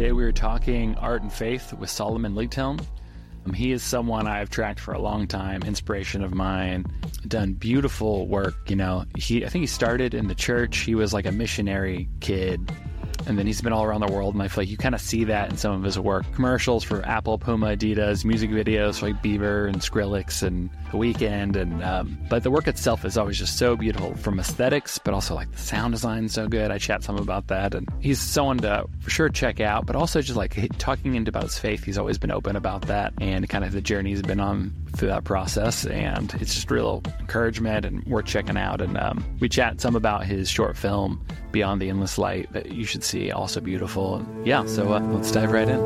Today we were talking art and faith with Solomon Leethelm. He is someone I've tracked for a long time, inspiration of mine, done beautiful work. I think he started in the church. He was like a missionary kid, and then he's been all around the world, and I feel like you kind of see that in some of his work. Commercials for Apple, Puma, Adidas, music videos for like Bieber and Skrillex and The Weeknd, but the work itself is always just so beautiful from aesthetics, but also like the sound design is so good. I chat some about that, and he's someone to for sure check out, but also just like talking about his faith. He's always been open about that and kind of the journey he's been on through that process, and it's just real encouragement and worth checking out. And we chat some about his short film Beyond the Endless Light that you should see, also beautiful. And yeah, so let's dive right in.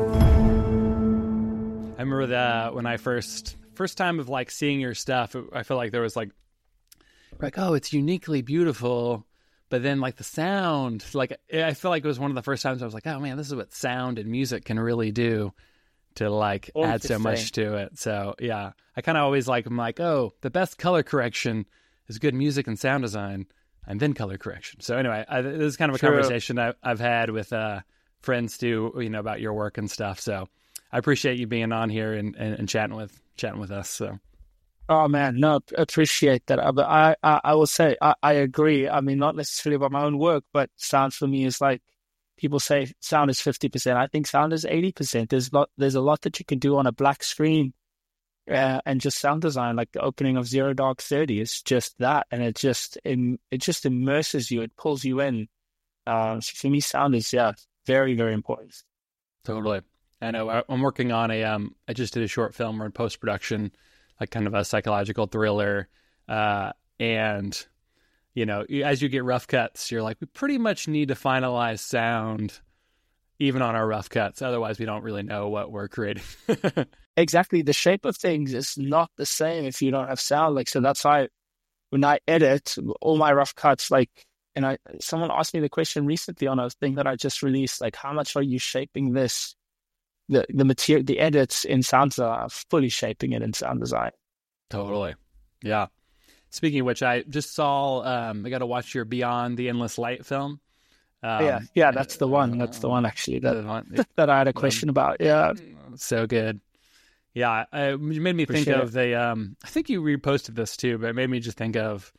I remember that when I first time of like seeing your stuff, I felt like there was like, oh, it's uniquely beautiful, but then like the sound, like I feel like it was one of the first times I was like, oh man, this is what sound and music can really do to like add so much to it. So yeah, I kind of always I'm like, oh, the best color correction is good music and sound design, and then color correction. So anyway, this is kind of a conversation I've had with friends too, about your work and stuff. So I appreciate you being on here and chatting with us. So. Oh man, no, appreciate that. I will say I agree. I mean, not necessarily about my own work, but sound for me is like, people say sound is 50%. I think sound is 80%. There's a lot that you can do on a black screen, and just sound design, like the opening of Zero Dark 30 is just that, and it just immerses you. It pulls you in. So for me, sound is very, very important. Totally. I know. I'm working on I just did a short film. We're in post production, like kind of a psychological thriller, and as you get rough cuts, you're like, we pretty much need to finalize sound even on our rough cuts. Otherwise, we don't really know what we're creating. Exactly. The shape of things is not the same if you don't have sound. So that's why when I edit all my rough cuts, someone asked me the question recently on a thing that I just released, like, how much are you shaping this? The material, the edits in sound design are fully shaping it in sound design. Totally. Yeah. Speaking of which, I just saw, I got to watch your Beyond the Endless Light film. Yeah, that's the one. That's the one, actually, that I had a question about. Yeah. So good. Yeah. It made me think of I think you reposted this too, but it made me just think of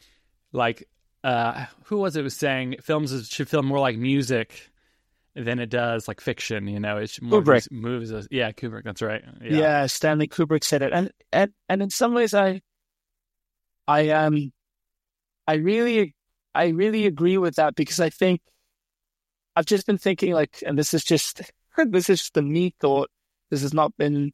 who was it was saying films should feel more like music than it does like fiction. It's more Kubrick. Movies. Yeah, Kubrick. That's right. Yeah, Stanley Kubrick said it, and in some ways, I really agree with that, because I think I've just been thinking and this is just the me thought. This has not been.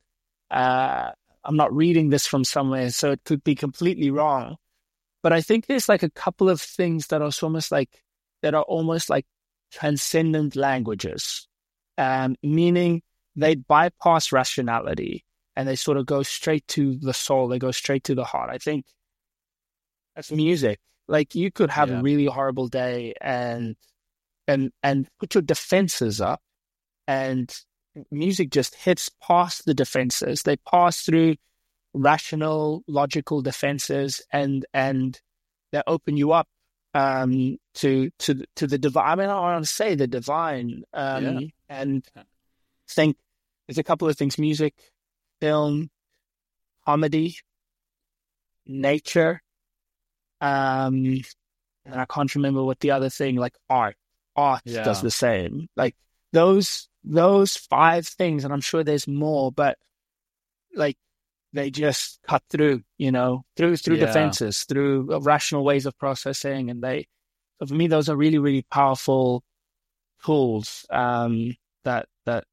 I'm not reading this from somewhere, so it could be completely wrong. But I think there's a couple of things that are almost like transcendent languages, meaning they bypass rationality and they sort of go straight to the soul. They go straight to the heart. I think that's music. You could have a really horrible day and put your defenses up, and music just hits past the defenses. They pass through rational, logical defenses, and they open you up to the divine. I mean, I want to say the divine, and think there's a couple of things: music, film, comedy, nature, and I can't remember what the other thing, art does the same. Those 5 things, and I'm sure there's more, but they just cut through, through defenses, through rational ways of processing. And so for me, those are really, really powerful tools, that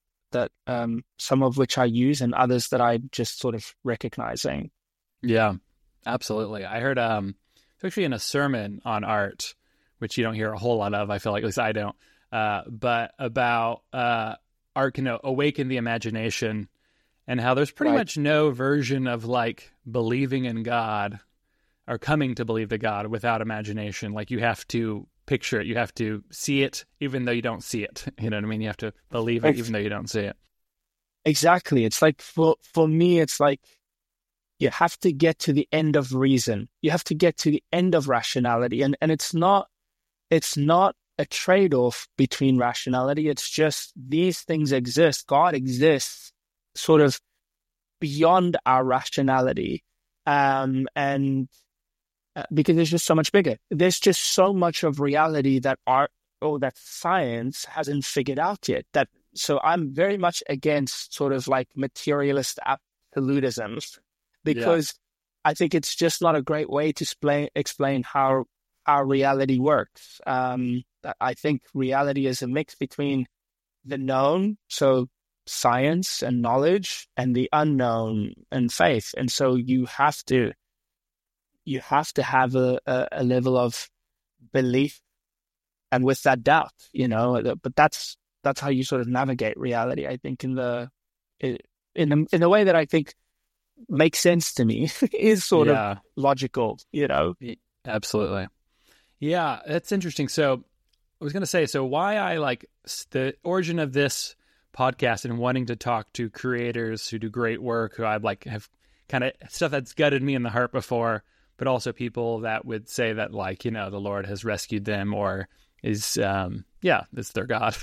some of which I use and others that I'm just sort of recognizing. Yeah, absolutely. I heard, especially in a sermon on art, which you don't hear a whole lot of, I feel like, at least I don't, but about, art can awaken the imagination, and how there's pretty much no version of believing in God or coming to believe the God without imagination. You have to picture it, you have to see it, even though you don't see it. You know what I mean? You have to believe it, even though you don't see it. Exactly. It's for me, it's you have to get to the end of reason. You have to get to the end of rationality, and it's not a trade-off between rationality. It's just these things exist. God exists sort of beyond our rationality. And because it's just so much bigger. There's just so much of reality that that science hasn't figured out yet. So I'm very much against sort of like materialist absolutism, because I think it's just not a great way to explain how our reality works. I think reality is a mix between the known, so science and knowledge, and the unknown and faith. And so you have to have a level of belief, and with that doubt, but that's how you sort of navigate reality, I think, in the way that I think makes sense to me is sort of logical, Absolutely. Yeah, that's interesting. So I was going to say, so why I like the origin of this podcast and wanting to talk to creators who do great work, who I've like have kind of stuff that's gutted me in the heart before, but also people that would say that like, the Lord has rescued them or is, it's their God.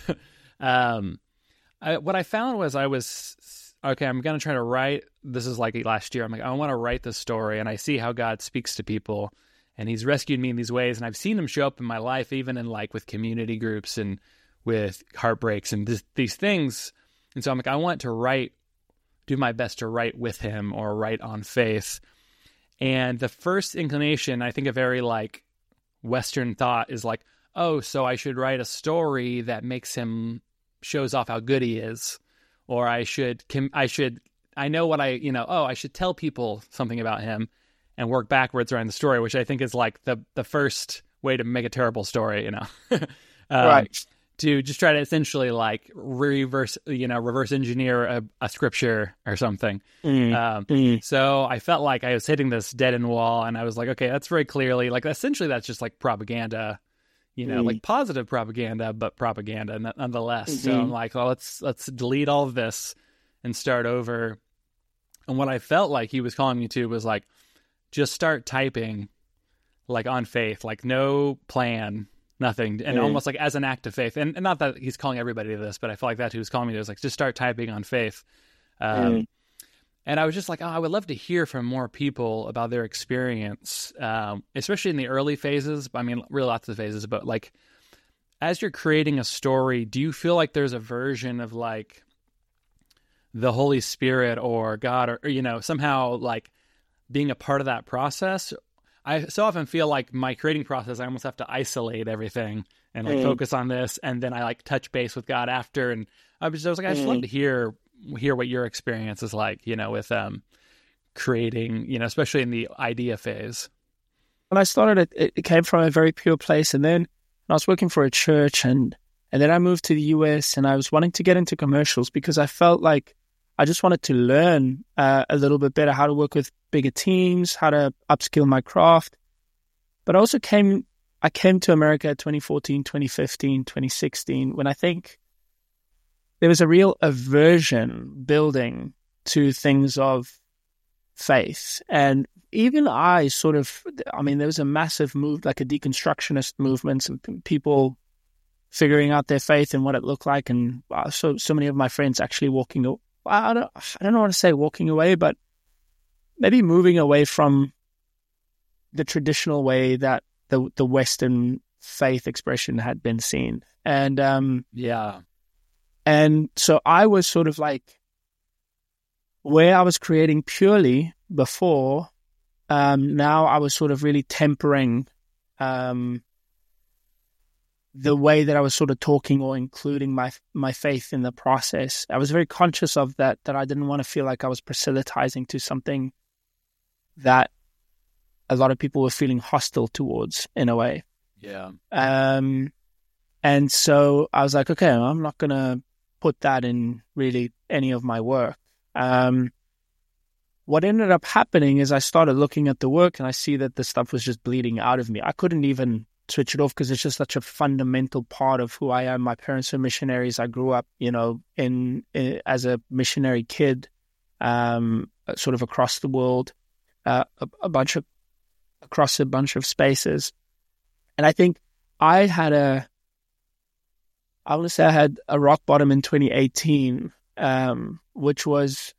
What I found was I'm going to try to write, this is like last year, I'm like, I want to write this story, and I see how God speaks to people, and he's rescued me in these ways, and I've seen him show up in my life, even in like with community groups and with heartbreaks and these things. And so I'm like, I want to do my best to write with him or write on faith. And the first inclination, I think a very like Western thought is like, oh, so I should write a story that makes him, shows off how good he is. Or I should tell people something about him and work backwards around the story, which I think is like the first way to make a terrible story, right. To just try to essentially like reverse engineer a scripture or something. So I felt like I was hitting this dead end wall, and I was like, okay, that's very clearly like, essentially that's just like propaganda, like positive propaganda, but propaganda nonetheless. So I'm like, well, let's delete all of this and start over. And what I felt like he was calling me to was like, just start typing like on faith, like no plan, nothing, and almost like as an act of faith. And not that he's calling everybody to this, but I feel like that's who was calling me to, was like, just start typing on faith. And I was just like, I would love to hear from more people about their experience, especially in the early phases. I mean, really lots of phases, but like as you're creating a story, do you feel like there's a version of like the Holy Spirit or God or somehow like being a part of that process? I so often feel like my creating process, I almost have to isolate everything and like focus on this, and then I like touch base with God after. And I was like, I just love to hear what your experience is like, with creating, especially in the idea phase. When I started, it came from a very pure place, and then I was working for a church, and then I moved to the US, and I was wanting to get into commercials because I felt like I just wanted to learn a little bit better how to work with bigger teams, how to upskill my craft. But I also came to America 2014, 2015, 2016, when I think there was a real aversion building to things of faith. And even there was a massive move, like a deconstructionist movement, and people figuring out their faith and what it looked like. And so many of my friends actually I don't know what to say, walking away, but maybe moving away from the traditional way that the Western faith expression had been seen. And and so I was sort of like, where I was creating purely before, now I was sort of really tempering the way that I was sort of talking or including my faith in the process. I was very conscious of that I didn't want to feel like I was proselytizing to something that a lot of people were feeling hostile towards in a way. Yeah. And so I was like, okay, I'm not going to put that in really any of my work. What ended up happening is I started looking at the work, and I see that the stuff was just bleeding out of me. I couldn't even switch it off because it's just such a fundamental part of who I am. My parents are missionaries. I grew up, in as a missionary kid, sort of across the world, across a bunch of spaces. And I think I had I want to say I had a rock bottom in 2018, which was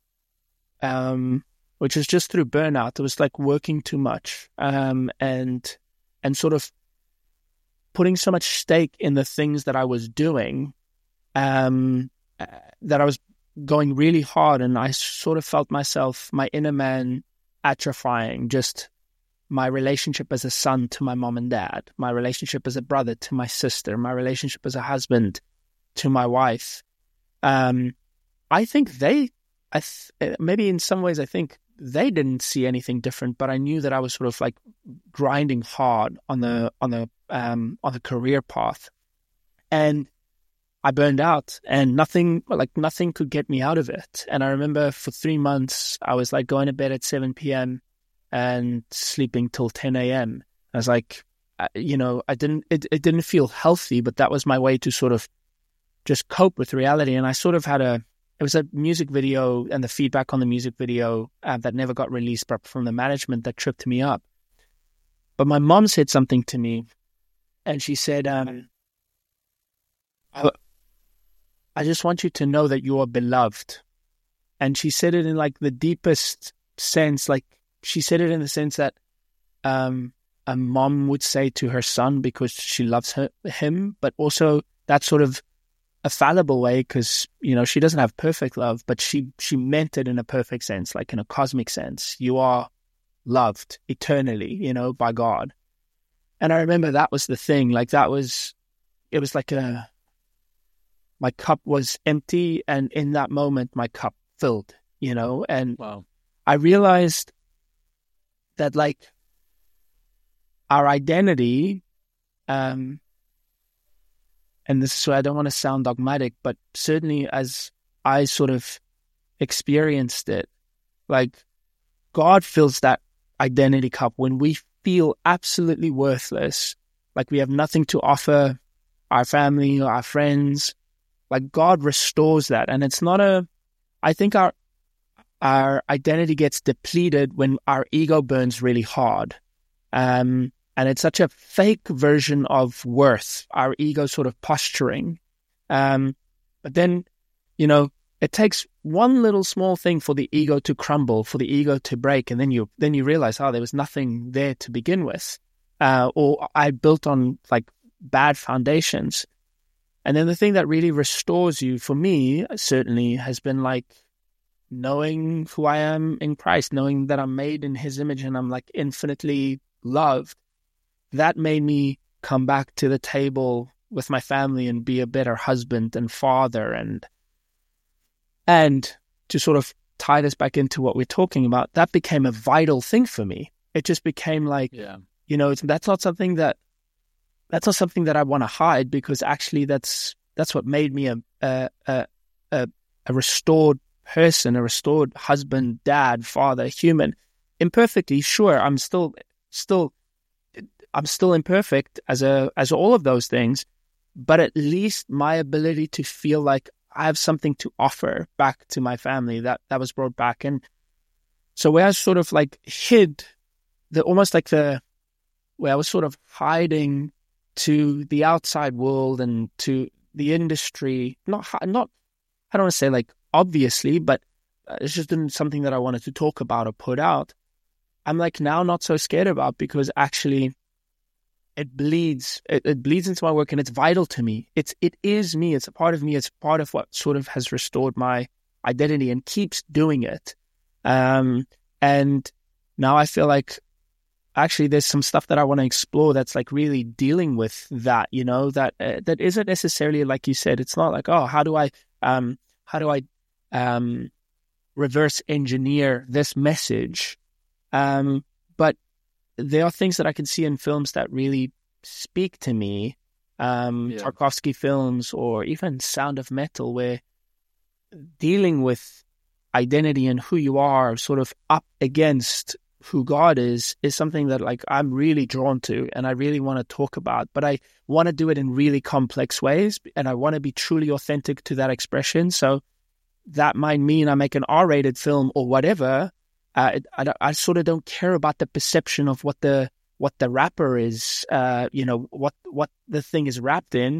just through burnout. It was like working too much, and sort of putting so much stake in the things that I was doing, that I was going really hard, and I sort of felt myself, my inner man, atrophying. Just my relationship as a son to my mom and dad, my relationship as a brother to my sister, my relationship as a husband to my wife. I think maybe in some ways, I think they didn't see anything different, but I knew that I was sort of like grinding hard on the career path, and I burned out, and nothing could get me out of it. And I remember for 3 months, I was like going to bed at 7 p.m. and sleeping till 10 a.m. I was like, it didn't feel healthy, but that was my way to sort of just cope with reality. And I sort of it was a music video, and the feedback on the music video that never got released, but from the management, that tripped me up. But my mom said something to me, and she said, I just want you to know that you are beloved. And she said it in like the deepest sense. Like, she said it in the sense that a mom would say to her son because she loves him, but also that sort of a fallible way, because, she doesn't have perfect love, but she meant it in a perfect sense, like in a cosmic sense. You are loved eternally, by God. And I remember that was the thing. Like, it was like my cup was empty, and in that moment, my cup filled, and wow. I realized that, like, our identity, and this is why I don't want to sound dogmatic, but certainly as I sort of experienced it, like, God fills that identity cup when we feel absolutely worthless, like we have nothing to offer our family or our friends. Like, God restores that. And it's not I think our identity gets depleted when our ego burns really hard. And it's such a fake version of worth, our ego sort of posturing. But then, it takes one little small thing for the ego to crumble, for the ego to break. And then you realize, there was nothing there to begin with. Or I built on like bad foundations. And then the thing that really restores you, for me, certainly, has been like knowing who I am in Christ, knowing that I'm made in His image and I'm like infinitely loved. That made me come back to the table with my family and be a better husband and father. And to sort of tie this back into what we're talking about, that became a vital thing for me. It just became like, that's not something that I want to hide, because actually that's what made me a restored person, a restored husband, dad, father, human. Imperfectly, sure, I'm still imperfect as all of those things, but at least my ability to feel like I have something to offer back to my family, that was brought back. And so where I sort of like hid, where I was sort of hiding to the outside world and to the industry, not I don't want to say like obviously, but it's just something that I wanted to talk about or put out. I'm like now not so scared about, because actually it bleeds into my work, and it's vital to me. It is me. It's a part of me. It's part of what sort of has restored my identity and keeps doing it. And now I feel like actually there's some stuff that I want to explore that's like really dealing with that, that isn't necessarily, like you said, it's not like, how do I reverse engineer this message? But there are things that I can see in films that really speak to me, Tarkovsky films or even Sound of Metal, where dealing with identity and who you are sort of up against who God is something that like I'm really drawn to and I really want to talk about, but I want to do it in really complex ways, and I want to be truly authentic to that expression. So that might mean I make an R-rated film or whatever. I sort of don't care about the perception of what the rapper is, what the thing is wrapped in.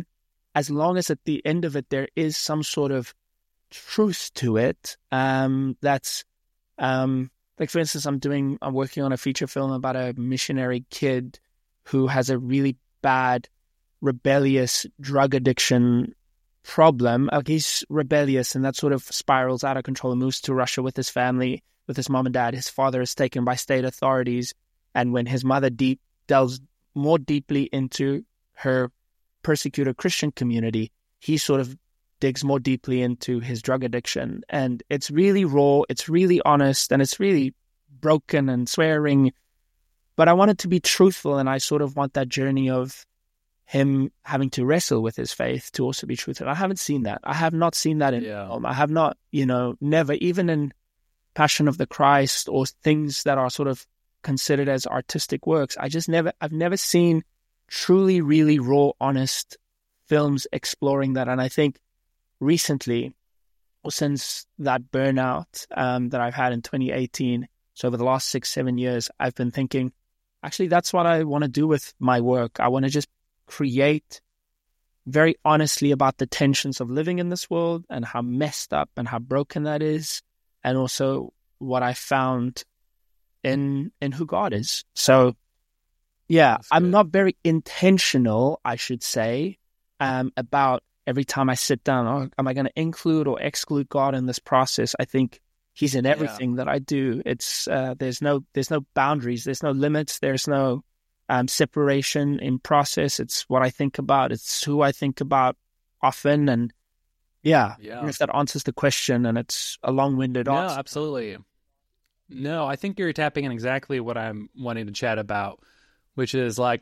as long as at the end of it there is some sort of truth to it, that's like, for instance, I'm working on a feature film about a missionary kid who has a really bad, rebellious drug addiction problem. Like, he's rebellious, and that sort of spirals out of control and moves to Russia with his family, with his mom and dad. His father is taken by state authorities, and when his mother delves more deeply into her persecuted Christian community, he sort of digs more deeply into his drug addiction. And it's really raw, it's really honest, and it's really broken and swearing. But I want it to be truthful, and I sort of want that journey of him having to wrestle with his faith to also be truthful. I haven't seen that. I have not seen that in film. I have not, never, even in Passion of the Christ or things that are sort of considered as artistic works, I've never seen truly, really raw, honest films exploring that. And I think recently, or since that burnout that I've had in 2018, so over the last 6-7 years, I've been thinking, actually, that's what I want to do with my work. I want to just create very honestly about the tensions of living in this world and how messed up and how broken that is, and also what I found in who God is. So yeah, I'm not very intentional, I should say, about every time I sit down, am I going to include or exclude God in this process? I think He's in everything that I do. It's there's no boundaries, there's no limits, there's no separation in process. It's what I think about, it's who I think about often, and if that answers the question, and it's a long-winded answer. No, absolutely. No, I think you're tapping in exactly what I'm wanting to chat about, which is like,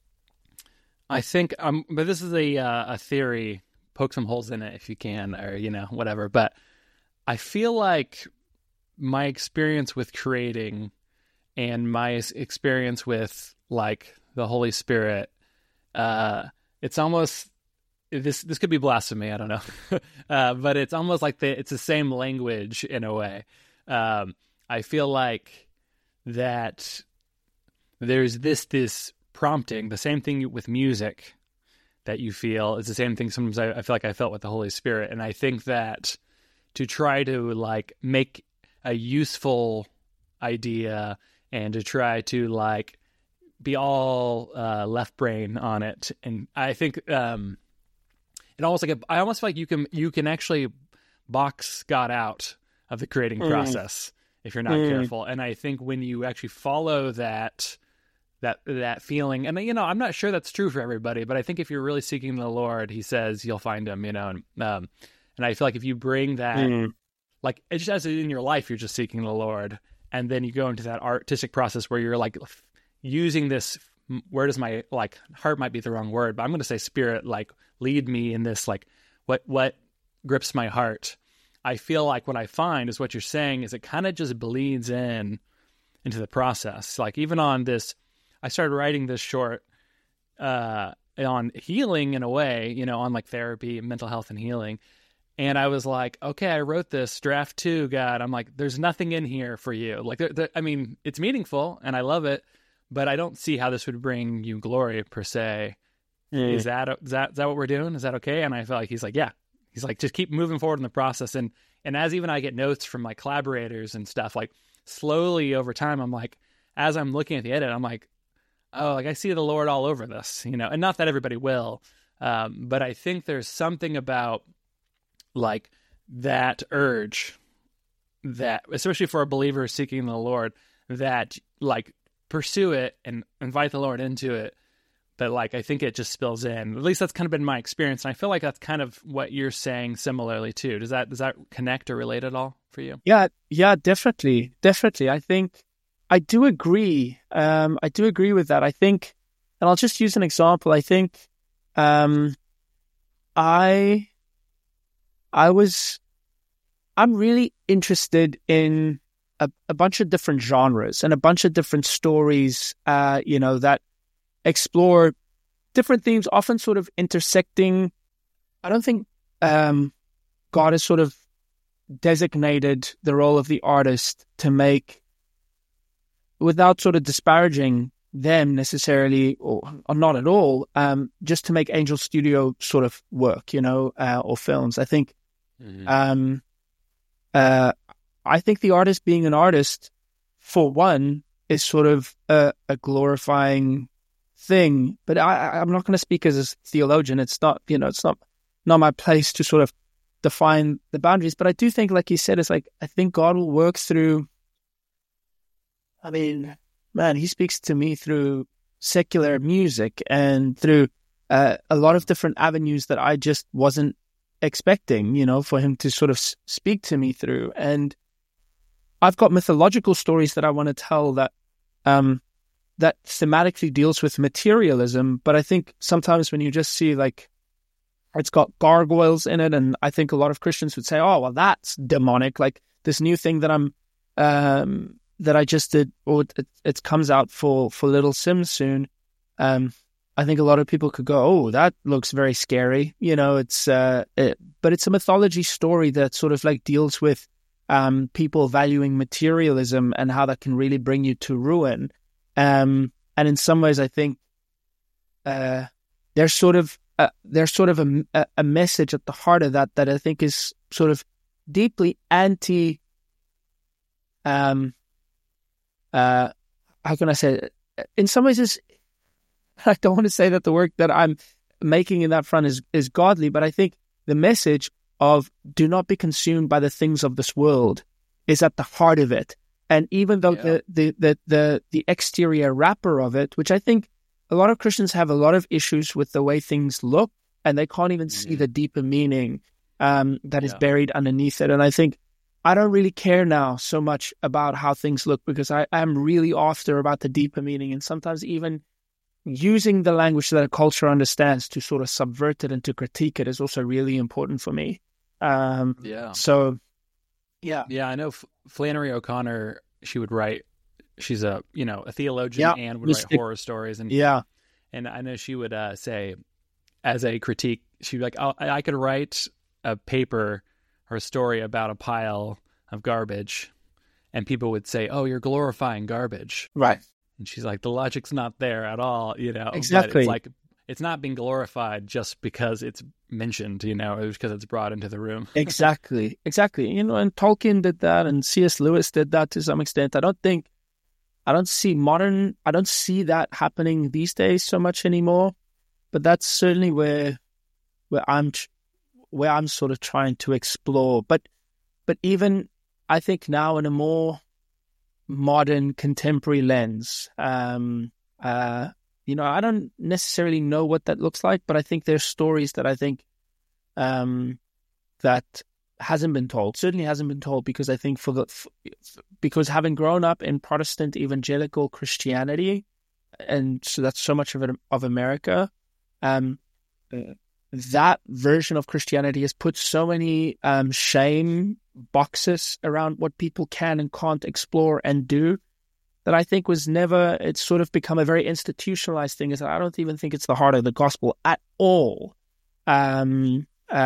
I think, but this is a theory, poke some holes in it if you can, or, whatever. But I feel like my experience with creating and my experience with like the Holy Spirit, it's almost, this could be blasphemy, I don't know. But it's almost like it's the same language in a way. I feel like that there's this prompting, the same thing with music that you feel is the same thing sometimes I feel like I felt with the Holy Spirit. And I think that to try to like make a useful idea and to try to like be all left brain on it, and I think it almost like I almost feel like you can actually box God out of the creating process if you're not careful. And I think when you actually follow that feeling, and I'm not sure that's true for everybody, but I think if you're really seeking the Lord, He says you'll find Him, and I feel like if you bring that, like it just as in your life, you're just seeking the Lord, and then you go into that artistic process where you're like using this, where does my like heart might be the wrong word, but I'm going to say spirit, like lead me in this, like what grips my heart. I feel like what I find is what you're saying is it kind of just bleeds into the process. Like even on this, I started writing this short on healing in a way, on like therapy, mental health and healing. And I was like, okay, I wrote this draft 2, God. I'm like, there's nothing in here for you. Like, I mean, it's meaningful and I love it, but I don't see how this would bring you glory per se. Is that what we're doing? Is that okay? And I felt like He's like, yeah. He's like, just keep moving forward in the process. And as even I get notes from my collaborators and stuff, like slowly over time, I'm like, as I'm looking at the edit, I'm like, oh, like I see the Lord all over this, and not that everybody will. But I think there's something about like that urge that, especially for a believer seeking the Lord, that like pursue it and invite the Lord into it. But like, I think it just spills in. At least that's kind of been my experience. And I feel like that's kind of what you're saying similarly too. Does that connect or relate at all for you? Yeah, definitely. I think I do agree. I do agree with that. I think, and I'll just use an example. I think I'm really interested in a bunch of different genres and a bunch of different stories, that explore different themes, often sort of intersecting. I don't think God has sort of designated the role of the artist to make, without sort of disparaging them necessarily, or not at all, just to make Angel Studio sort of work, or films. I think, I think the artist being an artist, for one, is sort of a glorifying thing. But I'm not going to speak as a theologian. It's not, it's not my place to sort of define the boundaries. But I do think, like you said, it's like, I think God will work through, I mean, man, he speaks to me through secular music and through a lot of different avenues that I just wasn't expecting, for him to sort of speak to me through. And I've got mythological stories that I want to tell that that thematically deals with materialism. But I think sometimes when you just see, like, it's got gargoyles in it, and I think a lot of Christians would say, oh, well, that's demonic. Like this new thing that that I just did, or it comes out for Little Sims soon. I think a lot of people could go, oh, that looks very scary. But it's a mythology story that sort of like deals with people valuing materialism and how that can really bring you to ruin. And in some ways, I think there's sort of a message at the heart of that I think is sort of deeply anti. How can I say it? In some ways, I don't want to say that the work that I'm making in that front is godly, but I think the message of do not be consumed by the things of this world is at the heart of it. And even though the exterior wrapper of it, which I think a lot of Christians have a lot of issues with the way things look, and they can't even see the deeper meaning that is buried underneath it. And I think I don't really care now so much about how things look, because I am really after about the deeper meaning, and sometimes even using the language that a culture understands to sort of subvert it and to critique it is also really important for me. So, yeah. Yeah, I know Flannery O'Connor, she would write, she's a theologian and would write horror stories. And I know she would say, as a critique, she'd be like, oh, I could write a paper or a story about a pile of garbage, and people would say, oh, you're glorifying garbage. Right. And she's like, the logic's not there at all, Exactly. But it's like, it's not being glorified just because it's mentioned, or because it's brought into the room. Exactly. And Tolkien did that, and C.S. Lewis did that to some extent. I don't see that happening these days so much anymore, but that's certainly where I'm sort of trying to explore. But even I think now in a more modern contemporary lens, I don't necessarily know what that looks like, but I think there's stories that I think that hasn't been told. Certainly hasn't been told, because I think because having grown up in Protestant evangelical Christianity, and so that's so much of America, that version of Christianity has put so many shame boxes around what people can and can't explore and do, that I think it's sort of become a very institutionalized thing. Is I don't even think it's the heart of the gospel at all. Some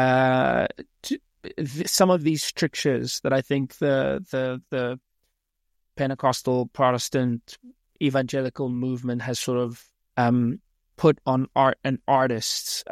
of these strictures that I think the Pentecostal Protestant evangelical movement has sort of put on art and artists.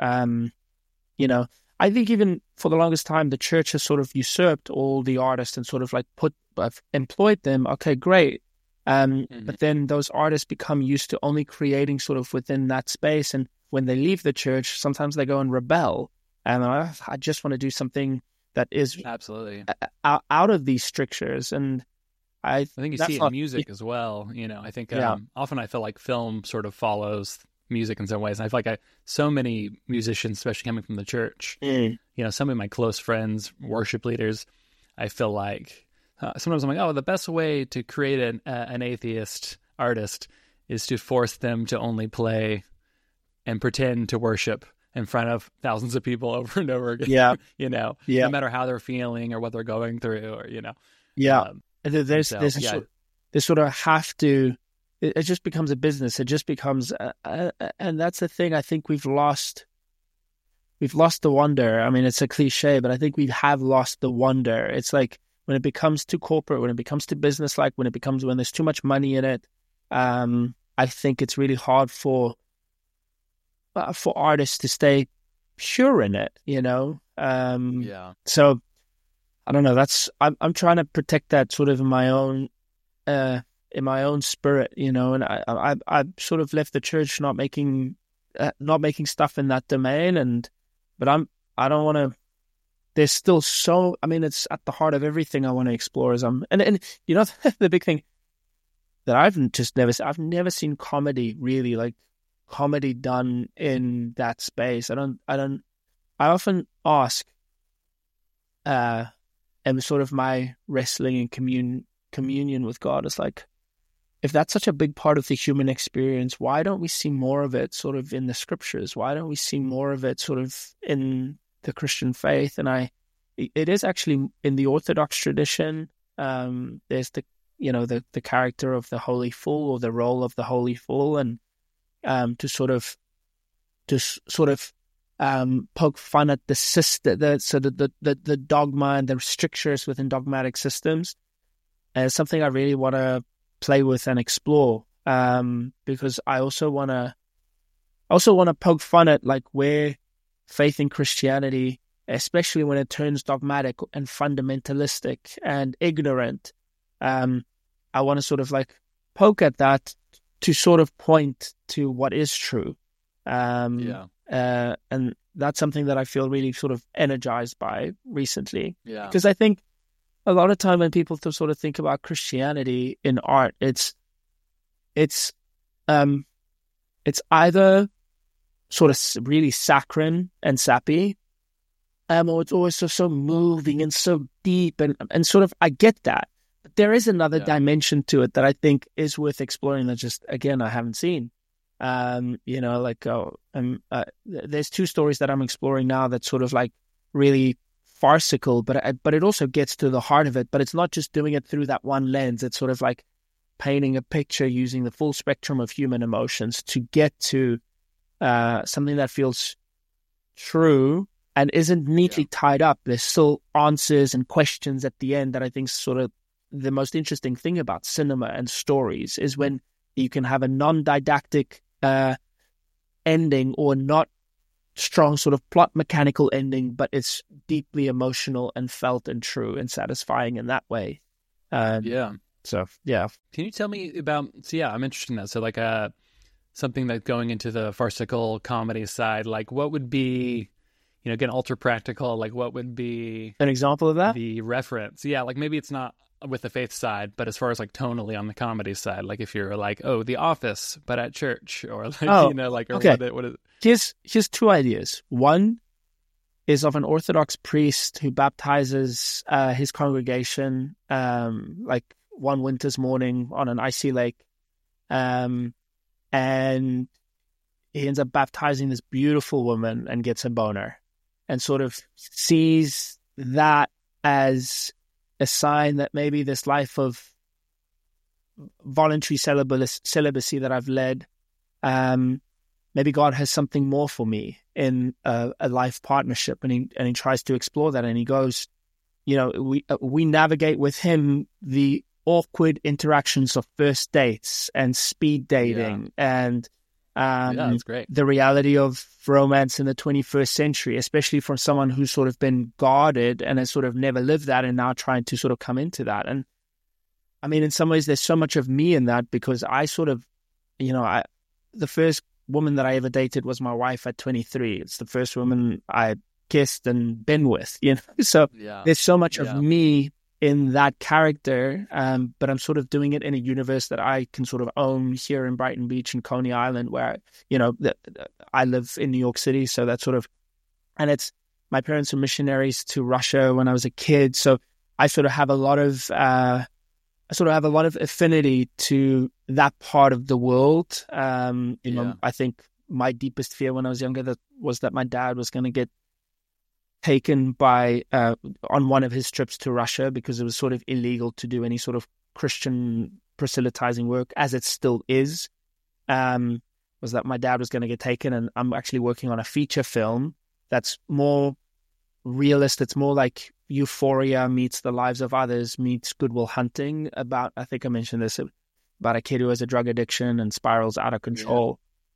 I think even for the longest time, the church has sort of usurped all the artists and sort of like employed them. Okay, great. But then those artists become used to only creating sort of within that space. And when they leave the church, sometimes they go and rebel. And I just want to do something that is absolutely out of these strictures. And I think you see it in music as well. I think often I feel like film sort of follows music in some ways. And I feel like so many musicians, especially coming from the church, some of my close friends, worship leaders, I feel like sometimes I'm like, oh, the best way to create an atheist artist is to force them to only play and pretend to worship in front of thousands of people over and over again. No matter how they're feeling or what they're going through, or there's sort of have to. It just becomes a business. It just becomes, and that's the thing. I think we've lost the wonder. I mean, it's a cliche, but I think we have lost the wonder. It's like when it becomes too corporate, when it becomes too business-like, when there's too much money in it, I think it's really hard for artists to stay pure in it, you know. So I don't know. I'm trying to protect that sort of in my own spirit, you know. And I sort of left the church not making stuff in that domain, but I don't want to. There's still so. I mean, it's at the heart of everything I want to explore. And you know, the big thing that I've never seen comedy really, like comedy done in that space. I often ask, and sort of my wrestling and communion with God is like, if that's such a big part of the human experience, why don't we see more of it sort of in the scriptures? Why don't we see more of it sort of in the Christian faith? And it is actually in the Orthodox tradition. There's the character of the Holy Fool, or the role of the Holy Fool, and to sort of poke fun at the dogma and the strictures within dogmatic systems. It's something I really want to play with and explore, because I also want to poke fun at like where faith in Christianity, especially when it turns dogmatic and fundamentalistic and ignorant, I want to sort of like poke at that to sort of point to what is true. And that's something that I feel really sort of energized by recently. Yeah. Because I think a lot of time when people sort of think about Christianity in art, it's either sort of really saccharine and sappy, or it's always so moving and so deep, and sort of, I get that. But there is another dimension to it that I think is worth exploring that just, again, I haven't seen. You know, like, there's two stories that I'm exploring now that's sort of like really farcical, but it also gets to the heart of it. But it's not just doing it through that one lens. It's sort of like painting a picture using the full spectrum of human emotions to get to something that feels true and isn't neatly tied up. There's still answers and questions at the end that I think is sort of the most interesting thing about cinema and stories, is when you can have a non-didactic ending, or not strong sort of plot mechanical ending, but it's deeply emotional and felt and true and satisfying in that way. So, yeah. Can you tell me about, I'm interested in that. So like something that's going into the farcical comedy side, like what would be, you know, again, ultra practical, like what would be an example of that? The reference. Yeah, like maybe it's not with the faith side, but as far as like tonally on the comedy side, like if you're like, oh, The Office, but at church, or like, you know, like, or okay. what is... Here's two ideas. One is of an Orthodox priest who baptizes his congregation, like one winter's morning on an icy lake. And he ends up baptizing this beautiful woman and gets a boner, and sort of sees that as a sign that maybe this life of voluntary celibacy that I've led, maybe God has something more for me in a life partnership, and he tries to explore that, and he goes, you know, we navigate with him the awkward interactions of first dates and speed dating, and that's great. The reality of romance in the 21st century, especially for someone who's sort of been guarded and has sort of never lived that, and now trying to sort of come into that. And I mean, in some ways, there's so much of me in that, because I sort of, you know, the first woman that I ever dated was my wife at 23. It's the first woman I kissed and been with, you know. So there's so much of me in that character, but I'm sort of doing it in a universe that I can sort of own here in Brighton Beach and Coney Island, where, you know, I live in New York City. So that's sort of, and it's, my parents were missionaries to Russia when I was a kid. So I sort of have a lot of, affinity to that part of the world. You know, I think my deepest fear when I was younger was that my dad was going to get taken by on one of his trips to Russia, because it was sort of illegal to do any sort of Christian proselytizing work, as it still is. Was that my dad was going to get taken, and I'm actually working on a feature film that's more realist. It's more like Euphoria meets The Lives of Others meets Good Will Hunting, about, I think I mentioned this, about a kid who has a drug addiction and spirals out of control.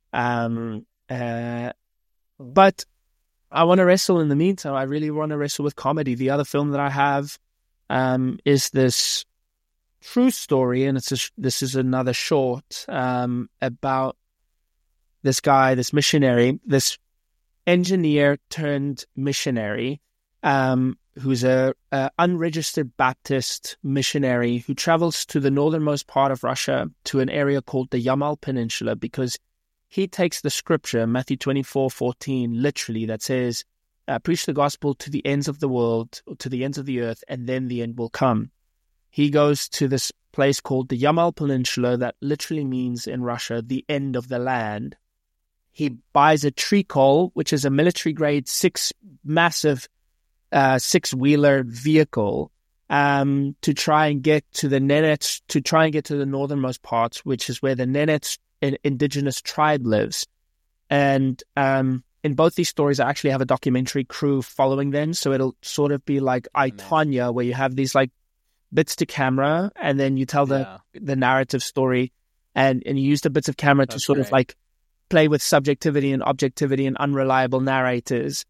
But I want to wrestle in the meantime. I really want to wrestle with comedy. The other film that I have is this true story, and this is another short about this guy, this missionary, this engineer turned missionary, who's a unregistered Baptist missionary who travels to the northernmost part of Russia to an area called the Yamal Peninsula, because he takes the scripture, Matthew 24:14, literally, that says, preach the gospel to the ends of the world, or to the ends of the earth, and then the end will come. He goes to this place called the Yamal Peninsula, that literally means in Russia, the end of the land. He buys a Trikol, which is a military-grade massive six-wheeler vehicle, to try and get to the Nenets, to try and get to the northernmost parts, which is where the Nenets indigenous tribe lives. And in both these stories, I actually have a documentary crew following them. So it'll sort of be like I, Tonya, where you have these like bits to camera, and then you tell the narrative story, and you use the bits of camera to sort of like play with subjectivity and objectivity and unreliable narrators.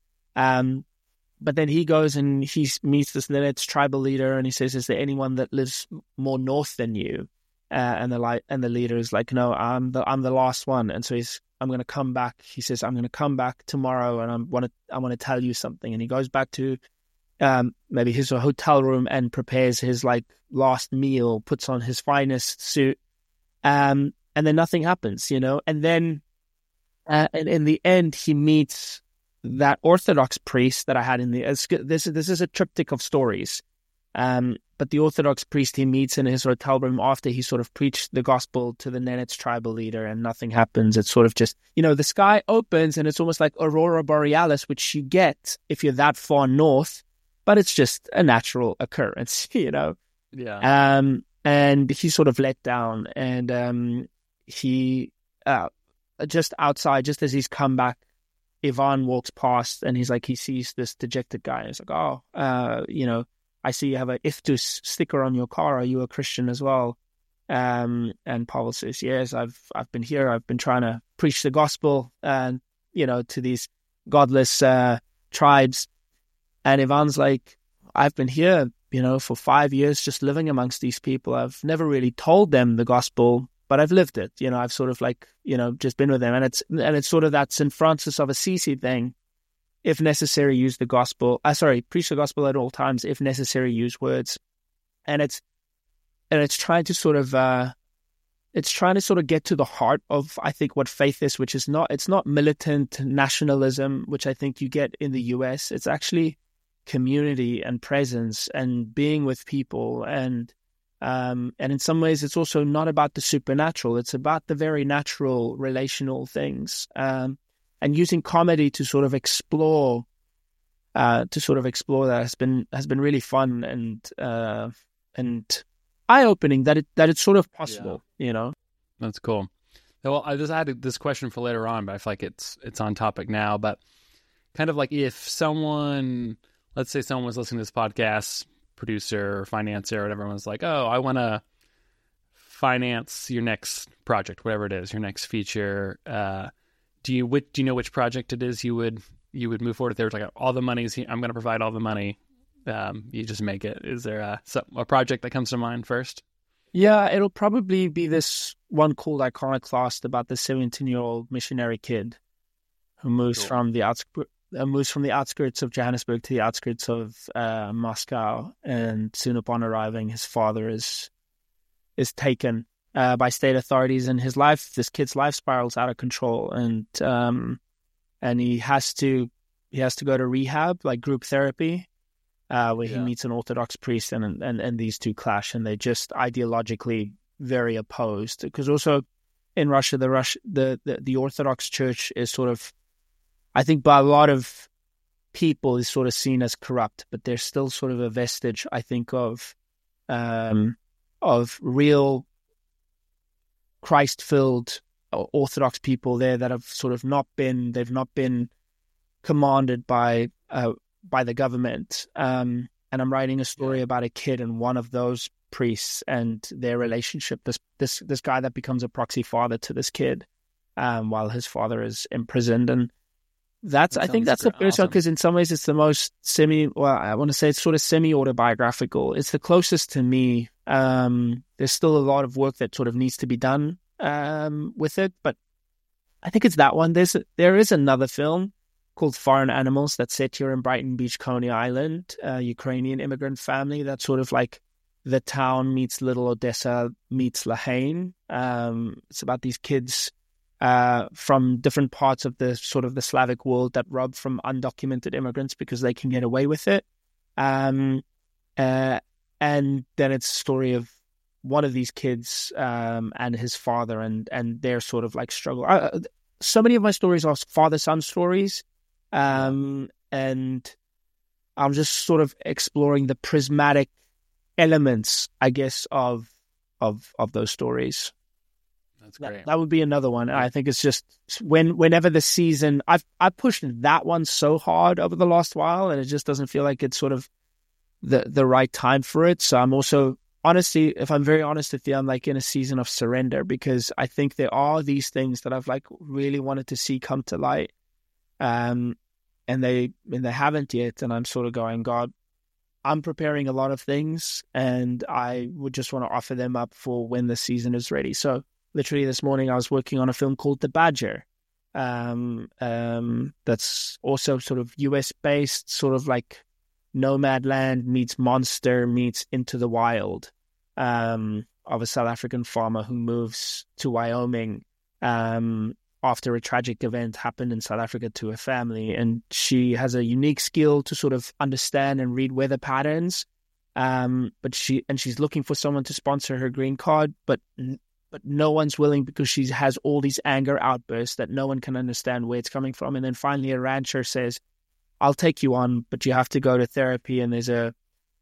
But then he goes and he meets this Nenets tribal leader, and he says, "Is there anyone that lives more north than you?" And the leader is like, "No, I'm the last one." And so I'm going to come back. He says, "I'm going to come back tomorrow, and I want to tell you something." And he goes back to maybe his hotel room and prepares his like last meal, puts on his finest suit, and then nothing happens, you know. And then and in the end, he meets that Orthodox priest that I had in the this is a triptych of stories. But the Orthodox priest he meets in his hotel room after he sort of preached the gospel to the Nenets tribal leader, and nothing happens. It's sort of just, you know, the sky opens and it's almost like Aurora Borealis, which you get if you're that far north, but it's just a natural occurrence, you know? Yeah. And he's sort of let down, and he, just outside, just as he's come back, Ivan walks past, and he's like, he sees this dejected guy, and he's like, "Oh, you know, I see you have a Iftus sticker on your car. Are you a Christian as well?" And Pavel says, "Yes, I've been here. I've been trying to preach the gospel, and you know, to these godless tribes." And Ivan's like, "I've been here, you know, for 5 years, just living amongst these people. I've never really told them the gospel, but I've lived it. You know, I've sort of like, you know, just been with them." And it's sort of that St. Francis of Assisi thing. If necessary, use the gospel. Preach the gospel at all times. If necessary, use words. And it's trying to sort of get to the heart of, I think, what faith is, which is it's not militant nationalism, which I think you get in the US. It's actually community and presence and being with people, and in some ways, it's also not about the supernatural. It's about the very natural, relational things. And using comedy to sort of explore that has been really fun and eye-opening that it's sort of possible, you know. That's cool. Well, I had this question for later on, but I feel like it's on topic now. But kind of like if someone, let's say someone was listening to this podcast, producer or financier or whatever, was like, "Oh, I want to finance your next project, whatever it is, your next feature." Do you know which project it is you would move forward with? There was like all the money's I'm going to provide all the money. You just make it. Is there a project that comes to mind first? Yeah, it'll probably be this one called Iconoclast, about the 17-year-old missionary kid who moves from the outskirts of Johannesburg to the outskirts of Moscow, and soon upon arriving, his father is taken by state authorities, and this kid's life spirals out of control, and he has to go to rehab, like group therapy, where he meets an Orthodox priest, and these two clash, and they're just ideologically very opposed. Because also in Russia, the Orthodox Church is sort of, I think by a lot of people, is sort of seen as corrupt, but there's still sort of a vestige, I think, of real Christ-filled Orthodox people there that have sort of they've not been commanded by the government. And I'm writing a story about a kid in one of those priests and their relationship. This guy that becomes a proxy father to this kid, while his father is imprisoned, and I think that's the first one, because in some ways it's the most I want to say it's sort of semi-autobiographical. It's the closest to me. There's still a lot of work that sort of needs to be done with it, but I think it's that one. There is another film called Foreign Animals that's set here in Brighton Beach, Coney Island, Ukrainian immigrant family. That's sort of like The Town meets Little Odessa meets La Haine. It's about these kids from different parts of the sort of the Slavic world that rob from undocumented immigrants because they can get away with it. And then it's a story of one of these kids and his father and their sort of like struggle. So many of my stories are father-son stories. And I'm just sort of exploring the prismatic elements, I guess, of those stories. That's great. That would be another one. I think it's just whenever the season, I've pushed that one so hard over the last while, and it just doesn't feel like it's sort of the right time for it. So I'm also, honestly, if I'm very honest with you, I'm like in a season of surrender, because I think there are these things that I've like really wanted to see come to light. And they haven't yet, and I'm sort of going, God, I'm preparing a lot of things, and I would just want to offer them up for when the season is ready. So literally this morning I was working on a film called The Badger. That's also sort of US based, sort of like Nomadland meets Monster meets Into the Wild, of a South African farmer who moves to Wyoming after a tragic event happened in South Africa to her family. And she has a unique skill to sort of understand and read weather patterns. But she's looking for someone to sponsor her green card, but no one's willing, because she has all these anger outbursts that no one can understand where it's coming from. And then finally a rancher says, I'll take you on, but you have to go to therapy. And there's a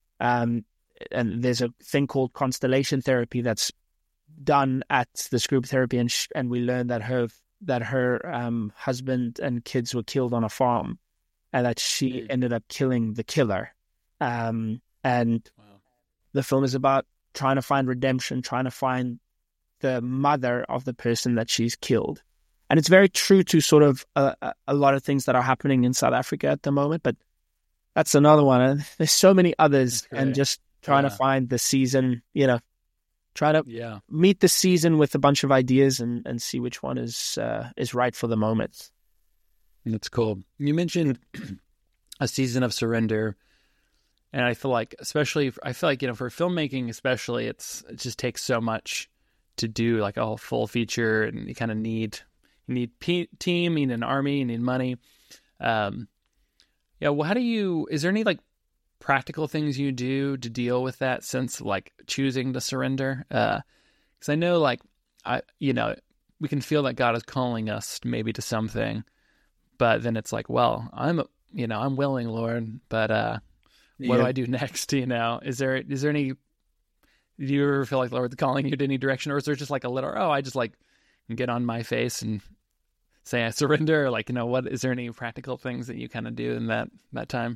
thing called constellation therapy that's done at this group therapy. And we learned that her husband and kids were killed on a farm, and that she ended up killing the killer. And the film is about trying to find redemption, trying to find the mother of the person that she's killed. And it's very true to sort of a lot of things that are happening in South Africa at the moment, but that's another one. And there's so many others, and just trying to find the season, try to meet the season with a bunch of ideas and see which one is right for the moment. That's cool. You mentioned a season of surrender, and I feel like, for filmmaking especially, it just takes so much to do like a whole full feature, and you kind of need team, you need an army, you need money. Well, is there any like practical things you do to deal with that sense of like choosing to surrender? Because I know we can feel that God is calling us maybe to something, but then it's like, well, I'm willing, Lord, but what do I do next? Is there any, do you ever feel like the Lord's calling you to any direction, or is there just like a little, I just like get on my face and say I surrender? Like, what, is there any practical things that you kind of do in that time?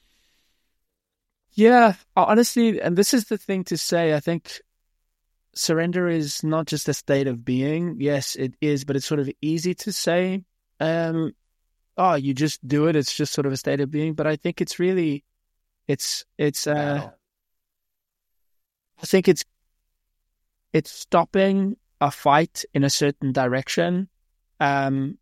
Yeah, honestly, and this is the thing to say, I think surrender is not just a state of being. Yes, it is, but it's sort of easy to say, you just do it. It's just sort of a state of being. But I think it's really, I think it's stopping a fight in a certain direction, and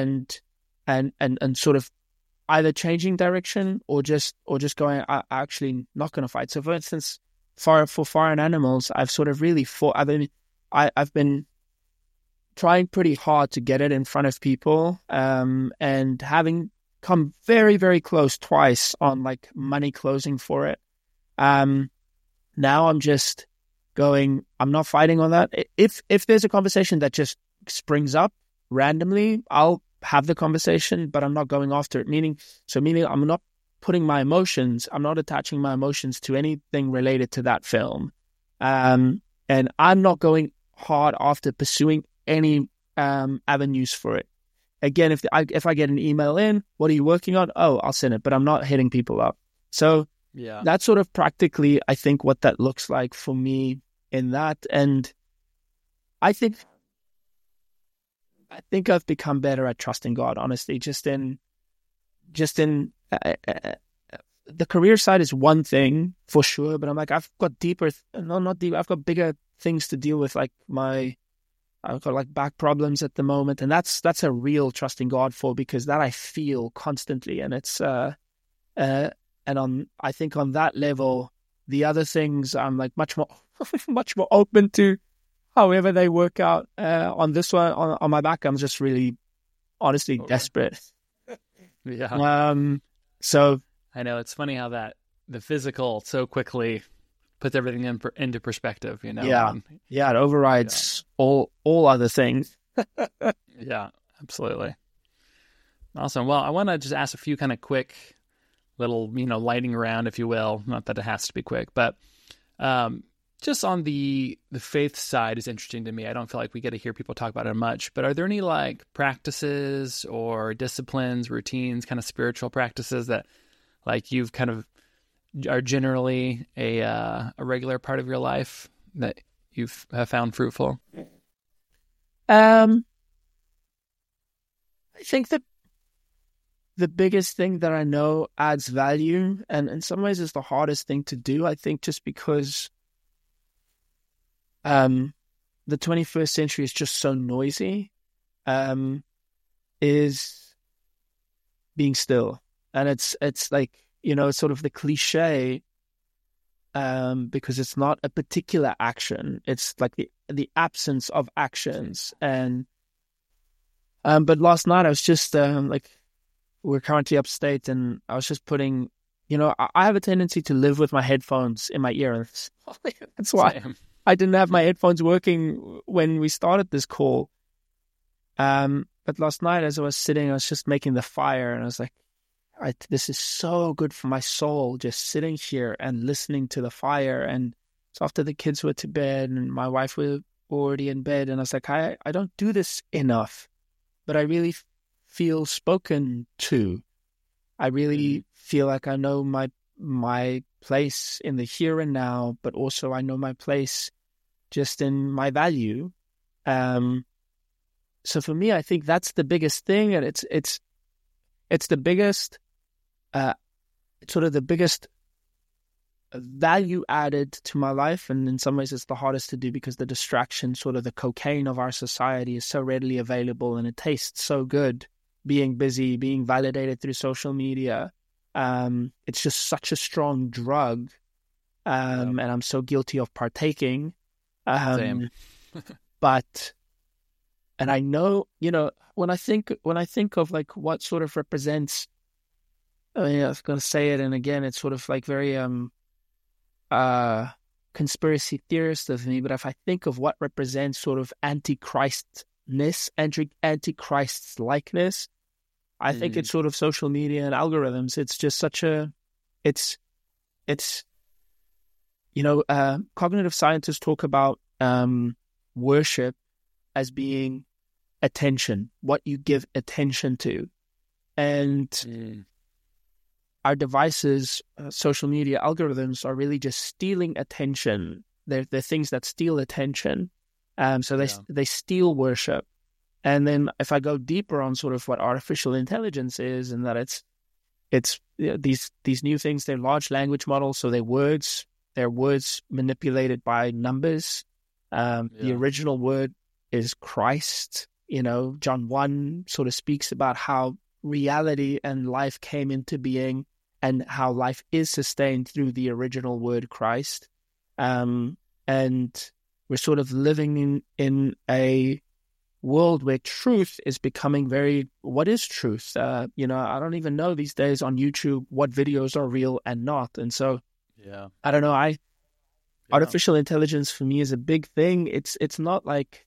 sort of either changing direction or just going, I'm actually not going to fight. So for instance, for Foreign Animals, I've sort of really fought. I've been trying pretty hard to get it in front of people, and having come very, very close twice on like money closing for it. Now I'm just going, I'm not fighting on that. If there's a conversation that just springs up randomly, I'll have the conversation, but I'm not going after it. Meaning I'm not putting my emotions, I'm not attaching my emotions to anything related to that film. And I'm not going hard after pursuing any avenues for it. Again, if I get an email in, what are you working on? Oh, I'll send it, but I'm not hitting people up. So Yeah. that's sort of practically, I think, what that looks like for me in that. And I think I've become better at trusting God, honestly, just in the career side is one thing for sure, but I'm like, I've got not deep, I've got bigger things to deal with, like I've got like back problems at the moment, and that's a real trusting God for, because that I feel constantly, and it's I think on that level, the other things I'm like much more much more open to, however they work out. On this one, on my back, I'm just really honestly desperate. Yeah. So I know it's funny how the physical so quickly puts everything into perspective, you know? yeah, it overrides all other things. Yeah, absolutely. Awesome. Well, I want to just ask a few kind of quick little, lightning round, if you will. Not that it has to be quick, but just on the faith side is interesting to me. I don't feel like we get to hear people talk about it much, but are there any like practices or disciplines, routines, kind of spiritual practices that like you've kind of are generally a regular part of your life that have found fruitful? I think that the biggest thing that I know adds value, and in some ways is the hardest thing to do, I think, just because the 21st century is just so noisy, is being still. And it's like, it's sort of the cliche, because it's not a particular action. It's like the absence of actions. And but last night I was just like, we're currently upstate, and I was just putting, I have a tendency to live with my headphones in my ears. That's why Same. I didn't have my headphones working when we started this call. But last night as I was sitting, I was just making the fire, and I was like, this is so good for my soul, just sitting here and listening to the fire. And so after the kids were to bed and my wife was already in bed, and I was like, I don't do this enough, but I really feel spoken to. I really feel like I know my place in the here and now, but also I know my place just in my value. So for me, I think that's the biggest thing, and it's the biggest, sort of the biggest value added to my life, and in some ways it's the hardest to do, because the distraction, sort of the cocaine of our society, is so readily available, and it tastes so good. Being busy, being validated through social media, it's just such a strong drug, and I'm so guilty of partaking. Same. But, and I know, when I think of like what sort of represents, I was going to say it, and again, it's sort of like very conspiracy theorist of me, but if I think of what represents sort of antichristness, antichrist's likeness, I think it's sort of social media and algorithms. It's just such it's cognitive scientists talk about worship as being attention, what you give attention to. And our devices, social media algorithms, are really just stealing attention. They're things that steal attention. So they steal worship. And then if I go deeper on sort of what artificial intelligence is, and that it's these new things, they're large language models, so they're words manipulated by numbers. The original word is Christ. John 1 sort of speaks about how reality and life came into being, and how life is sustained through the original word Christ. And we're sort of living in a world where truth is becoming what is truth? I don't even know these days on YouTube what videos are real and not. And so, I don't know. Artificial intelligence for me is a big thing. It's not like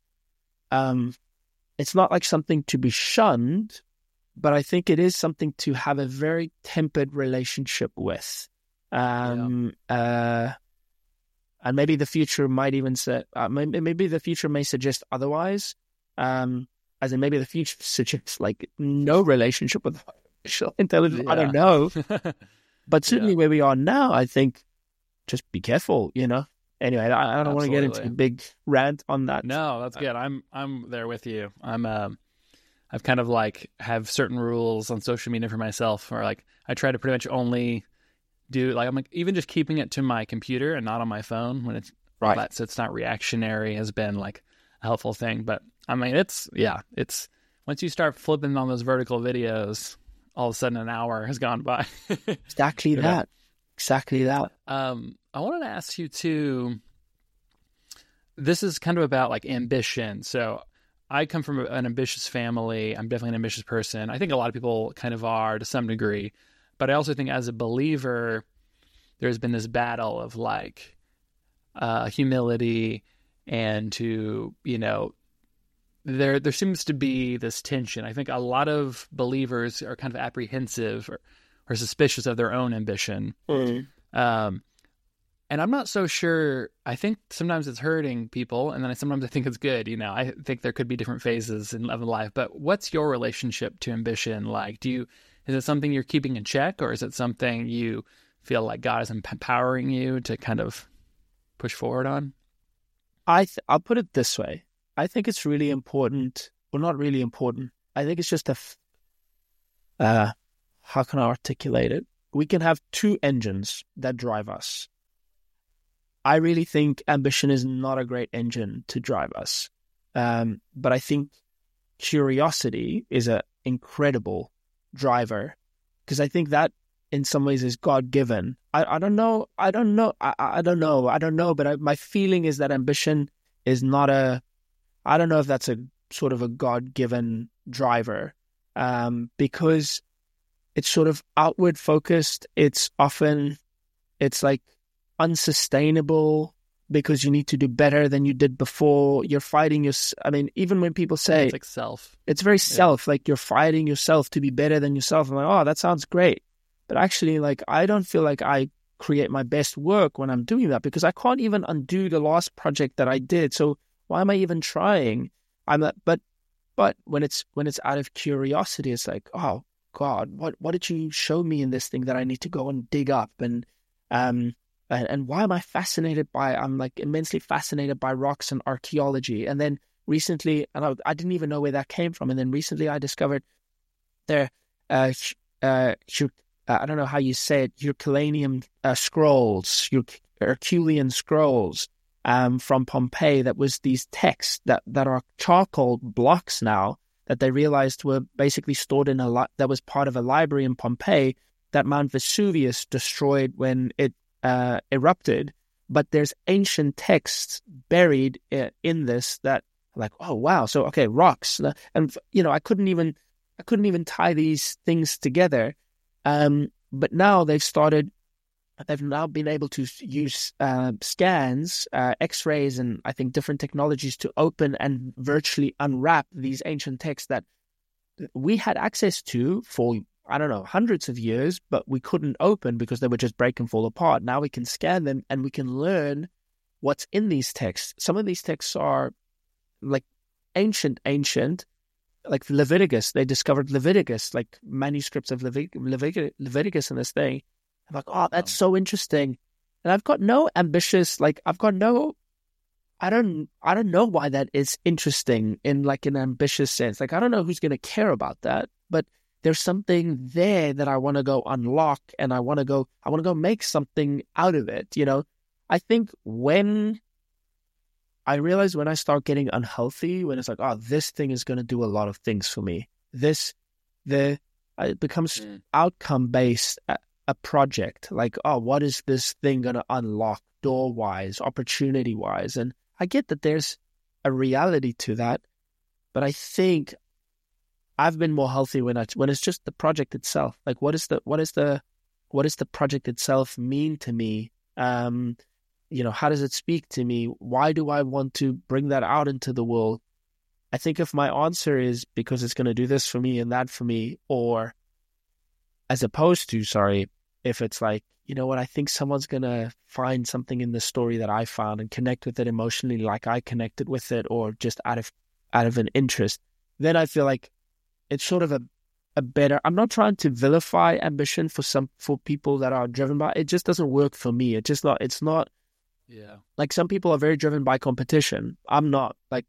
something to be shunned, but I think it is something to have a very tempered relationship with. And maybe the future might even say, maybe the future may suggest otherwise. As in maybe the future suggests like no relationship with artificial intelligence. I don't know. But certainly where we are now, I think just be careful, Anyway, I don't want to get into a big rant on that. No, that's good. I'm there with you. I've kind of like have certain rules on social media for myself, or like I try to pretty much only do like I'm like even just keeping it to my computer and not on my phone when it's right. So it's not reactionary has been like a helpful thing. But I mean, it's once you start flipping on those vertical videos, all of a sudden an hour has gone by. Exactly that. I wanted to ask you too, this is kind of about like ambition. So I come from an ambitious family. I'm definitely an ambitious person. I think a lot of people kind of are to some degree, but I also think as a believer, there's been this battle of like humility and to, there seems to be this tension. I think a lot of believers are kind of apprehensive or suspicious of their own ambition. And I'm not so sure. I think sometimes it's hurting people, and then sometimes I think it's good. I think there could be different phases in life. But what's your relationship to ambition like? Is it something you're keeping in check, or is it something you feel like God is empowering you to kind of push forward on? I'll put it this way. I think it's really important. Well, not really important. I think it's just how can I articulate it? We can have two engines that drive us. I really think ambition is not a great engine to drive us. But I think curiosity is an incredible driver, because I think that in some ways is God-given. I don't know. But my feeling is that ambition is not I don't know if that's a sort of a God-given driver, because it's sort of outward focused. It's like unsustainable because you need to do better than you did before. You're fighting even when people say it's like self, it's very self, like you're fighting yourself to be better than yourself. I'm like, oh, that sounds great. But actually, like, I don't feel like I create my best work when I'm doing that, because I can't even undo the last project that I did. So why am I even trying? But when it's out of curiosity, it's like, oh God, what did you show me in this thing that I need to go and dig up? And why am I fascinated by? I'm like immensely fascinated by rocks and archaeology. And then recently, and I didn't even know where that came from. And then recently, I discovered there, I don't know how you say it, Herculaneum scrolls, Herculean scrolls from Pompeii. That was these texts that are charcoal blocks now, that they realized were basically stored in that was part of a library in Pompeii that Mount Vesuvius destroyed when it erupted. But there's ancient texts buried in this that, like, oh wow, so okay, rocks, and I couldn't even tie these things together. But now they've now been able to use scans, X-rays, and I think different technologies to open and virtually unwrap these ancient texts that we had access to for, I don't know, hundreds of years, but we couldn't open because they would just break and fall apart. Now we can scan them and we can learn what's in these texts. Some of these texts are like ancient, like Leviticus. They discovered Leviticus, like manuscripts of Leviticus in this thing. I'm like, oh, that's so interesting. And I've got no ambitious, like, I don't know why that is interesting in like an ambitious sense. Like, I don't know who's going to care about that, but there's something there that I want to go unlock, and I want to go make something out of it. I think when I realize when I start getting unhealthy, when it's like, oh, this thing is going to do a lot of things for me. It becomes outcome-based, a project. Like, oh, what is this thing going to unlock door-wise, opportunity-wise? And I get that there's a reality to that, but I think I've been more healthy when it's just the project itself. Like, what does the project itself mean to me? How does it speak to me? Why do I want to bring that out into the world? I think if my answer is because it's going to do this for me and that for me, or as opposed to, if it's like, you know what, I think someone's going to find something in the story that I found and connect with it emotionally like I connected with it, or just out of an interest, then I feel like it's sort of a better. I'm not trying to vilify ambition for people that are driven by it. Just doesn't work for me. It's not. Yeah. Like some people are very driven by competition. I'm not. Like,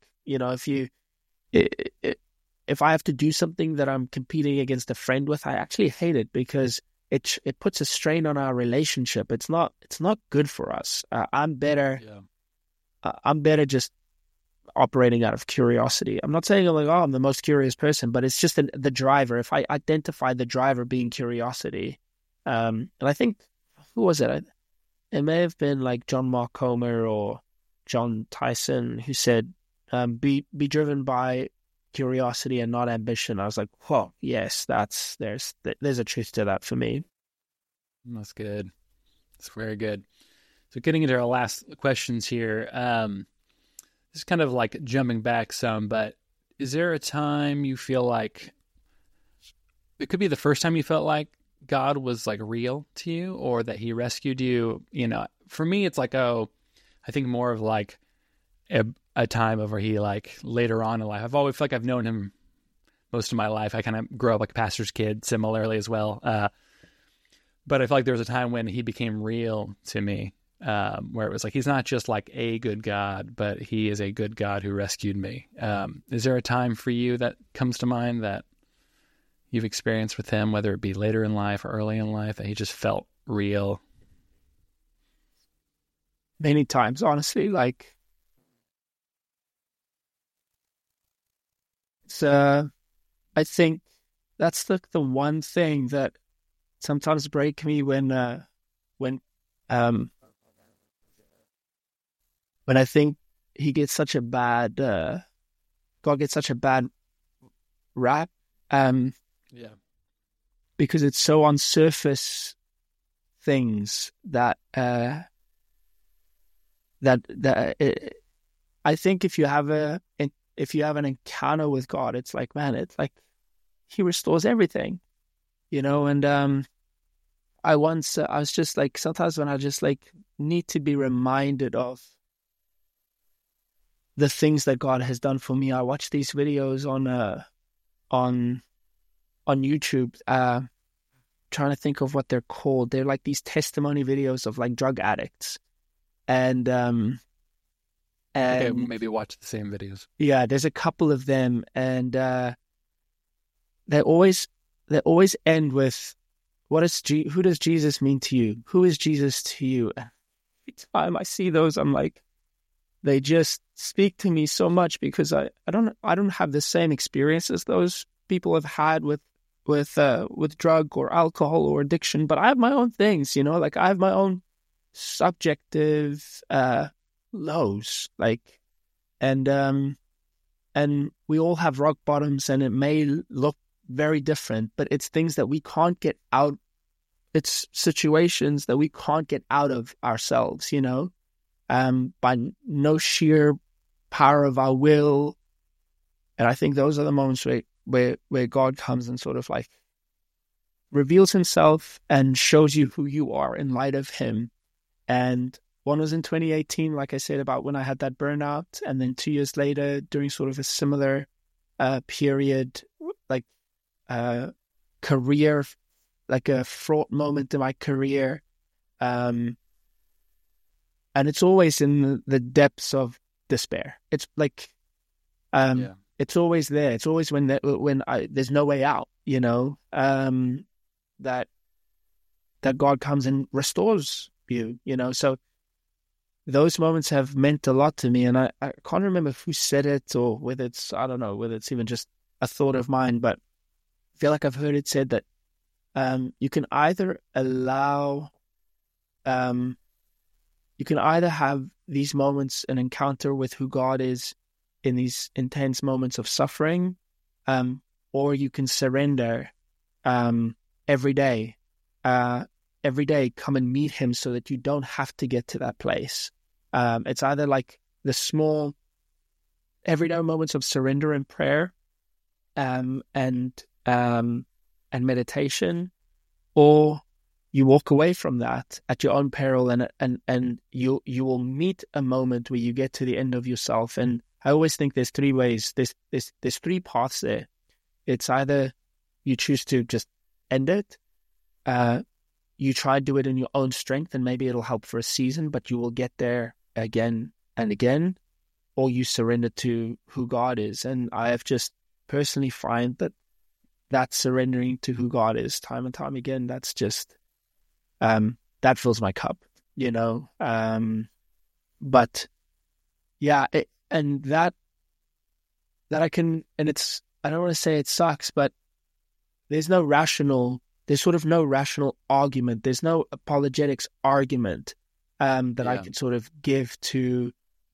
if I have to do something that I'm competing against a friend with, I actually hate it because it puts a strain on our relationship. It's not good for us. I'm better. Yeah. I'm better just operating out of curiosity. I'm not saying I'm the most curious person, but it's just the driver. If I identify the driver being curiosity, and I think, who was it? It may have been like John Mark Comer or John Tyson who said, be driven by curiosity and not ambition. I was like, whoa, yes, there's a truth to that for me. That's good. That's very good. So getting into our last questions here, this is kind of like jumping back some, but is there a time you feel like it could be the first time you felt like God was like real to you or that he rescued you? For me, it's like, I think more of like a time of where he like later on in life. I've always felt like I've known him most of my life. I kind of grew up like a pastor's kid similarly as well. But I feel like there was a time when he became real to me, where it was like, he's not just like a good God, but he is a good God who rescued me. Is there a time for you that comes to mind that you've experienced with him, whether it be later in life or early in life, that he just felt real? Many times, honestly. Like, it's I think that's the one thing that sometimes break me when I think he gets such a bad God gets such a bad rap, because it's so on surface things that I think if you have an encounter with God, it's like, man, it's like he restores everything, and I was just like, sometimes when I just like need to be reminded of the things that God has done for me, I watch these videos on YouTube, trying to think of what they're called. They're like these testimony videos of like drug addicts. And okay, maybe watch the same videos. Yeah, there's a couple of them, and they always end with, who does Jesus mean to you? Who is Jesus to you? Every time I see those, I'm like, they just speak to me so much, because I don't have the same experiences those people have had with drug or alcohol or addiction, but I have my own things, like I have my own subjective lows, like, and we all have rock bottoms, and it may look very different, but it's things that we can't get out. It's situations that we can't get out of ourselves, by no sheer power of our will. And I think those are the moments where God comes and sort of like reveals himself and shows you who you are in light of him. And one was in 2018, like I said, about when I had that burnout. And then 2 years later, during sort of a similar period, like career, like a fraught moment in my career. And it's always in the depths of despair. It's like, it's always there. It's always when there's no way out, that God comes and restores you, So those moments have meant a lot to me, and I can't remember who said it, or whether it's, I don't know, whether it's even just a thought of mine, but I feel like I've heard it said that you can either have these moments, an encounter with who God is in these intense moments of suffering, or you can surrender every day. Every day, come and meet him so that you don't have to get to that place. It's either like the small everyday moments of surrender and prayer, and meditation, or you walk away from that at your own peril, and you will meet a moment where you get to the end of yourself. And I always think there's three ways. There's three paths there. It's either you choose to just end it. You try to do it in your own strength, and maybe it'll help for a season, but you will get there again and again, or you surrender to who God is. And I have just personally find that surrendering to who God is time and time again, that's just, that fills my cup, you know. But yeah, and that I can, and it's, I don't want to say it sucks, but there's sort of no rational argument. There's no apologetics argument that I can sort of give to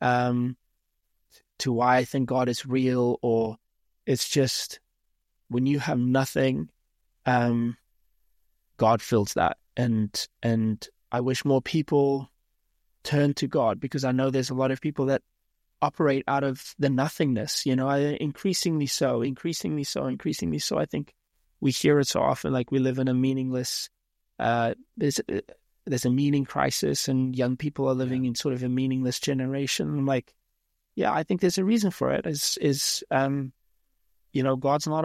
why I think God is real, or it's just when you have nothing, God fills that. And I wish more people turn to God, because I know there's a lot of people that operate out of the nothingness, you know, increasingly so. I think we hear it so often, like we live in a meaningless, there's a meaning crisis, and young people are living in sort of a meaningless generation. I'm like, yeah, I think there's a reason for it. You know, God's not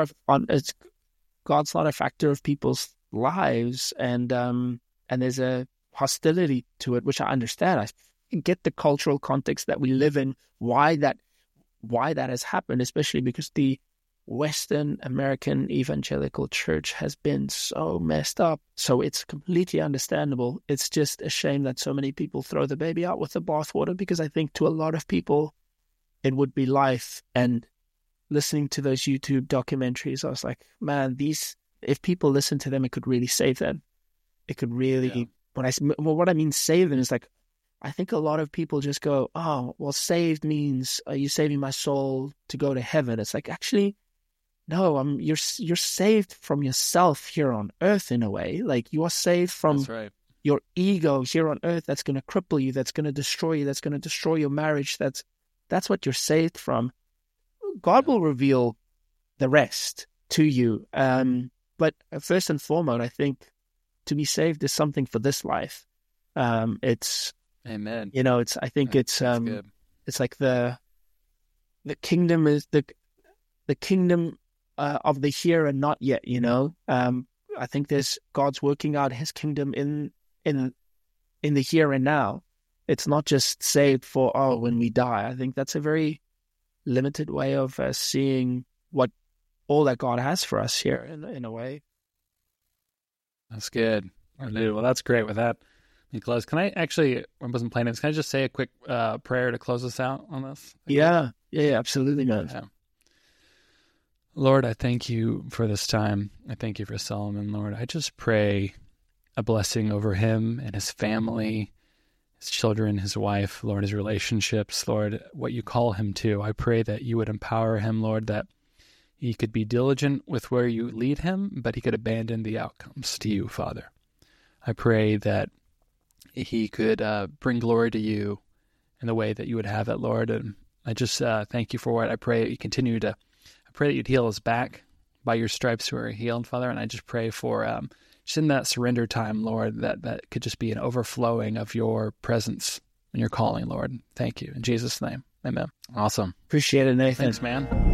a factor of people's lives, and there's a hostility to it, which I understand. I get the cultural context that we live in, why that has happened, especially because the Western American evangelical church has been so messed up. So it's completely understandable. It's just a shame that so many people throw the baby out with the bathwater, because I think to a lot of people it would be life. And listening to those YouTube documentaries, I was like, man, if people listen to them, it could really save them. It could really, what I mean save them is like, I think a lot of people just go, oh, well, saved means, are you saving my soul to go to heaven? It's like, actually, no, you're saved from yourself here on earth in a way. Like, you are saved from your ego here on earth that's going to cripple you, that's going to destroy you, that's going to destroy your marriage. That's what you're saved from. God will reveal the rest to you. But first and foremost, I think to be saved is something for this life. It's, amen. You know, it's like the kingdom is the kingdom of the here and not yet, you know. I think God's working out his kingdom in the here and now. It's not just saved for, when we die. I think that's a very limited way of seeing what all that God has for us here in a way. That's good. Well, that's great with that. Close. Can I actually, I wasn't planning this, can I just say a quick prayer to close us out on this? Yeah, absolutely, man. Yeah. Lord, I thank you for this time. I thank you for Solomon, Lord. I just pray a blessing over him and his family, his children, his wife, Lord, his relationships, Lord, what you call him to. I pray that you would empower him, Lord, that he could be diligent with where you lead him, but he could abandon the outcomes to you, Father. I pray that he could bring glory to you in the way that you would have it, Lord. And I just thank you for it. I pray that you'd heal his back. By your stripes we are healed, Father. And I just pray for just in that surrender time, Lord, that could just be an overflowing of your presence and your calling, Lord. Thank you. In Jesus' name, amen. Awesome. Appreciate it, Nathan. Thanks, man.